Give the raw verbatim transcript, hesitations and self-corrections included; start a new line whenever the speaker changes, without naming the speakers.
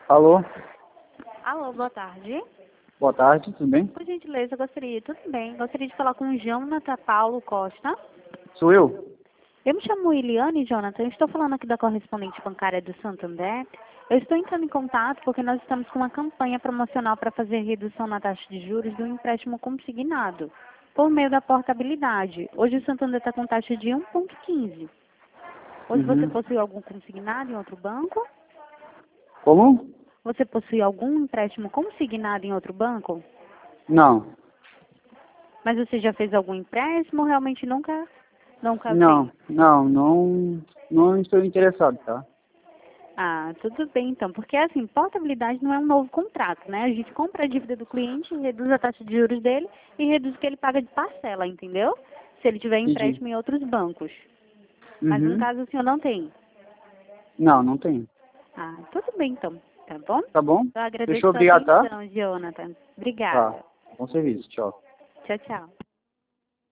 Alô,
Alô, boa tarde.
boa tarde, tudo bem?
Por gentileza, eu gostaria, tudo bem, gostaria de falar com o Jonathan Paulo Costa.
Sou eu?
Eu me chamo Iliane, Jonathan, eu estou falando aqui da correspondente bancária do Santander. Eu estou entrando em contato porque nós estamos com uma campanha promocional para fazer redução na taxa de juros do empréstimo consignado, por meio da portabilidade. Hoje o Santander está com taxa de um vírgula quinze. Hoje você
Uhum.
possui algum consignado em outro banco?
Como?
Você possui algum empréstimo consignado em outro banco?
Não,
Mas você já fez algum empréstimo ou realmente nunca, nunca fez?
não, não, não, não estou interessado, tá?
Ah, tudo bem então, porque assim, portabilidade não é um novo contrato, né? A gente compra a dívida do cliente, reduz a taxa de juros dele e reduz o que ele paga de parcela, entendeu? Se ele tiver
Entendi.
empréstimo em outros bancos. Mas no
Uhum.
caso o senhor não tem.
Não, não tenho.
Ah, tudo bem então, tá bom?
Tá bom?
Eu agradeço
Fechou,
sua
obrigado, tá?
atenção, Jonathan.
Tá.
Obrigada.
Bom serviço, tchau.
Tchau, tchau.